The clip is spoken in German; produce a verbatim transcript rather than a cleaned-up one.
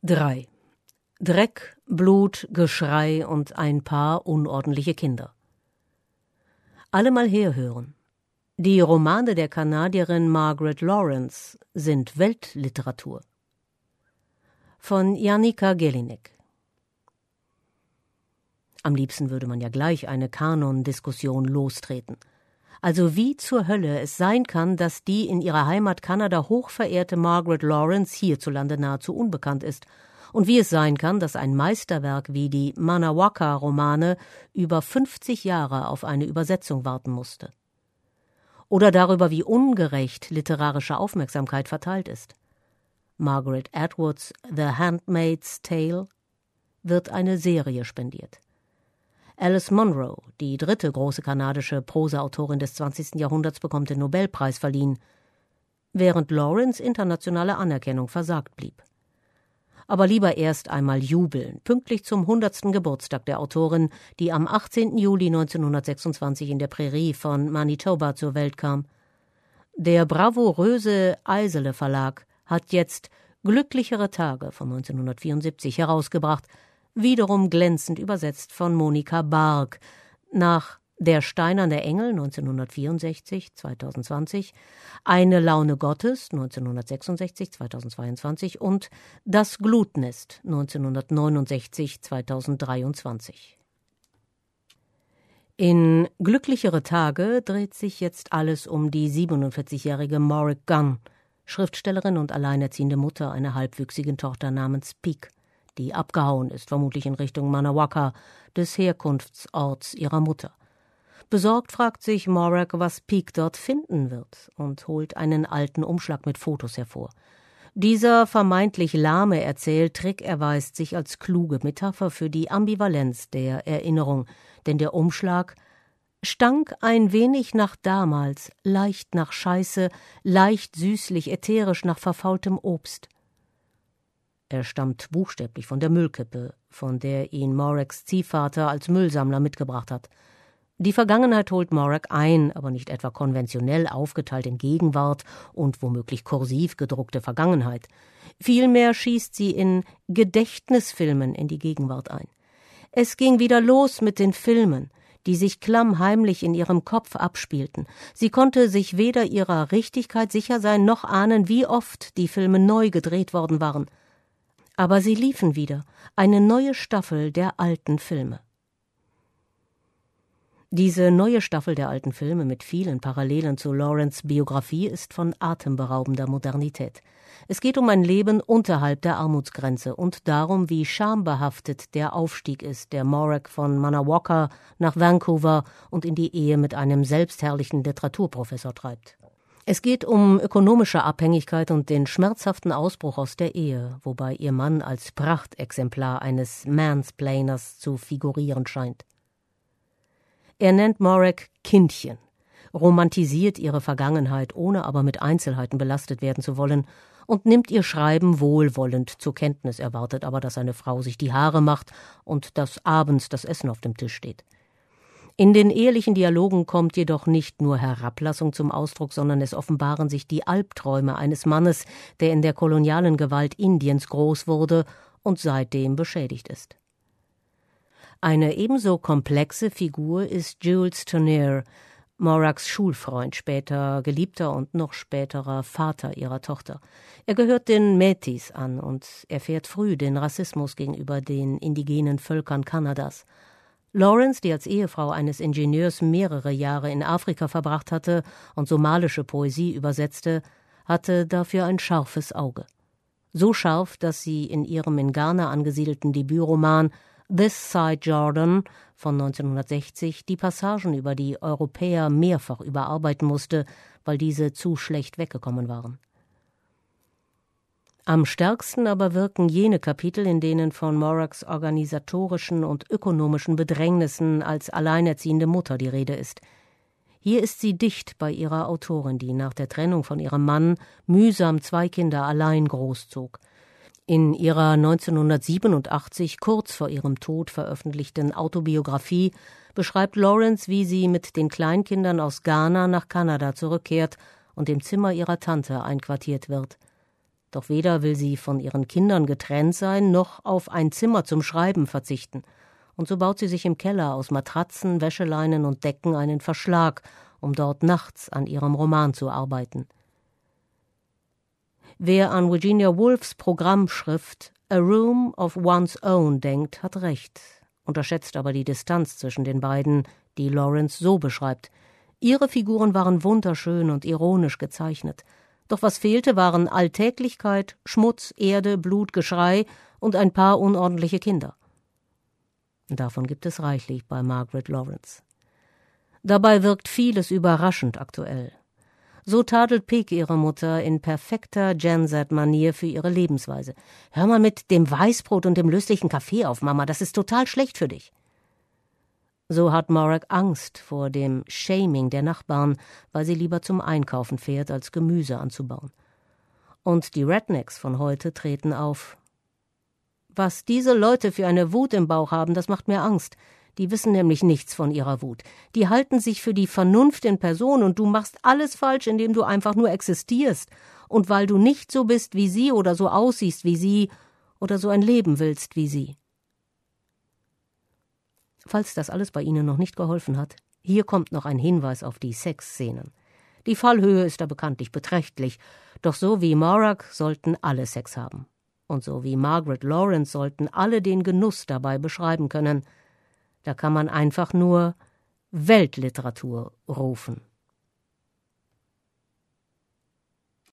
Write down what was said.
drei. Dreck, Blut, Geschrei und ein paar unordentliche Kinder. Alle mal herhören. Die Romane der Kanadierin Margaret Laurence sind Weltliteratur. Von Janika Gelinek. Am liebsten würde man ja gleich eine Kanondiskussion lostreten. Also wie zur Hölle es sein kann, dass die in ihrer Heimat Kanada hochverehrte Margaret Laurence hierzulande nahezu unbekannt ist. Und wie es sein kann, dass ein Meisterwerk wie die Manawakka-Romane über fünfzig Jahre auf eine Übersetzung warten musste. Oder darüber, wie ungerecht literarische Aufmerksamkeit verteilt ist. Margaret Atwoods The Handmaid's Tale wird eine Serie spendiert. Alice Munro, die dritte große kanadische Prosaautorin des zwanzigsten Jahrhunderts, bekommt den Nobelpreis verliehen, während Laurence internationale Anerkennung versagt blieb. Aber lieber erst einmal jubeln, pünktlich zum hundertsten Geburtstag der Autorin, die am achtzehnten Juli neunzehnhundertsechsundzwanzig in der Prärie von Manitoba zur Welt kam. Der bravouröse Eisele Verlag hat jetzt Glücklichere Tage von neunzehnhundertvierundsiebzig herausgebracht, wiederum glänzend übersetzt von Monika Barg, nach Der steinerne Engel neunzehnhundertvierundsechzig, zweitausendzwanzig, Eine Laune Gottes neunzehnhundertsechsundsechzig, zweitausendzweiundzwanzig und Das Glutnest neunzehnhundertneunundsechzig, zweitausenddreiundzwanzig. In Glücklichere Tage dreht sich jetzt alles um die siebenundvierzigjährige Morag Gunn, Schriftstellerin und alleinerziehende Mutter einer halbwüchsigen Tochter namens Peak, die abgehauen ist, vermutlich in Richtung Manawaka, des Herkunftsorts ihrer Mutter. Besorgt fragt sich Morag, was Peak dort finden wird, und holt einen alten Umschlag mit Fotos hervor. Dieser vermeintlich lahme Erzähltrick erweist sich als kluge Metapher für die Ambivalenz der Erinnerung, denn der Umschlag stank ein wenig nach damals, leicht nach Scheiße, leicht süßlich ätherisch nach verfaultem Obst. Er stammt buchstäblich von der Müllkippe, von der ihn Morags Ziehvater als Müllsammler mitgebracht hat. Die Vergangenheit holt Morag ein, aber nicht etwa konventionell aufgeteilt in Gegenwart und womöglich kursiv gedruckte Vergangenheit. Vielmehr schießt sie in Gedächtnisfilmen in die Gegenwart ein. Es ging wieder los mit den Filmen, die sich klammheimlich in ihrem Kopf abspielten. Sie konnte sich weder ihrer Richtigkeit sicher sein, noch ahnen, wie oft die Filme neu gedreht worden waren. Aber sie liefen wieder, eine neue Staffel der alten Filme. Diese neue Staffel der alten Filme mit vielen Parallelen zu Laurence' Biografie ist von atemberaubender Modernität. Es geht um ein Leben unterhalb der Armutsgrenze und darum, wie schambehaftet der Aufstieg ist, der Morag von Manawaka nach Vancouver und in die Ehe mit einem selbstherrlichen Literaturprofessor treibt. Es geht um ökonomische Abhängigkeit und den schmerzhaften Ausbruch aus der Ehe, wobei ihr Mann als Prachtexemplar eines Mansplainers zu figurieren scheint. Er nennt Morag Kindchen, romantisiert ihre Vergangenheit, ohne aber mit Einzelheiten belastet werden zu wollen, und nimmt ihr Schreiben wohlwollend zur Kenntnis, erwartet aber, dass seine Frau sich die Haare macht und dass abends das Essen auf dem Tisch steht. In den ehelichen Dialogen kommt jedoch nicht nur Herablassung zum Ausdruck, sondern es offenbaren sich die Albträume eines Mannes, der in der kolonialen Gewalt Indiens groß wurde und seitdem beschädigt ist. Eine ebenso komplexe Figur ist Jules Tournier, Morags Schulfreund, später Geliebter und noch späterer Vater ihrer Tochter. Er gehört den Métis an und erfährt früh den Rassismus gegenüber den indigenen Völkern Kanadas. Laurence, die als Ehefrau eines Ingenieurs mehrere Jahre in Afrika verbracht hatte und somalische Poesie übersetzte, hatte dafür ein scharfes Auge. So scharf, dass sie in ihrem in Ghana angesiedelten Debütroman This Side Jordan von neunzehnhundertsechzig die Passagen über die Europäer mehrfach überarbeiten musste, weil diese zu schlecht weggekommen waren. Am stärksten aber wirken jene Kapitel, in denen von Morags organisatorischen und ökonomischen Bedrängnissen als alleinerziehende Mutter die Rede ist. Hier ist sie dicht bei ihrer Autorin, die nach der Trennung von ihrem Mann mühsam zwei Kinder allein großzog. In ihrer neunzehnhundertsiebenundachtzig kurz vor ihrem Tod veröffentlichten Autobiografie beschreibt Laurence, wie sie mit den Kleinkindern aus Ghana nach Kanada zurückkehrt und im Zimmer ihrer Tante einquartiert wird. Doch weder will sie von ihren Kindern getrennt sein, noch auf ein Zimmer zum Schreiben verzichten. Und so baut sie sich im Keller aus Matratzen, Wäscheleinen und Decken einen Verschlag, um dort nachts an ihrem Roman zu arbeiten. Wer an Virginia Woolfs Programmschrift A Room of One's Own denkt, hat recht, unterschätzt aber die Distanz zwischen den beiden, die Lawrence so beschreibt. Ihre Figuren waren wunderschön und ironisch gezeichnet. Doch was fehlte, waren Alltäglichkeit, Schmutz, Erde, Blut, Geschrei und ein paar unordentliche Kinder. Davon gibt es reichlich bei Margaret Laurence. Dabei wirkt vieles überraschend aktuell. So tadelt Peg ihre Mutter in perfekter Gen-Z-Manier für ihre Lebensweise. »Hör mal mit dem Weißbrot und dem löslichen Kaffee auf, Mama, das ist total schlecht für dich.« So hat Morag Angst vor dem Shaming der Nachbarn, weil sie lieber zum Einkaufen fährt, als Gemüse anzubauen. Und die Rednecks von heute treten auf. Was diese Leute für eine Wut im Bauch haben, das macht mir Angst. Die wissen nämlich nichts von ihrer Wut. Die halten sich für die Vernunft in Person und du machst alles falsch, indem du einfach nur existierst. Und weil du nicht so bist wie sie oder so aussiehst wie sie oder so ein Leben willst wie sie. Falls das alles bei Ihnen noch nicht geholfen hat, hier kommt noch ein Hinweis auf die Sexszenen. Die Fallhöhe ist da bekanntlich beträchtlich, doch so wie Morag sollten alle Sex haben. Und so wie Margaret Laurence sollten alle den Genuss dabei beschreiben können. Da kann man einfach nur Weltliteratur rufen.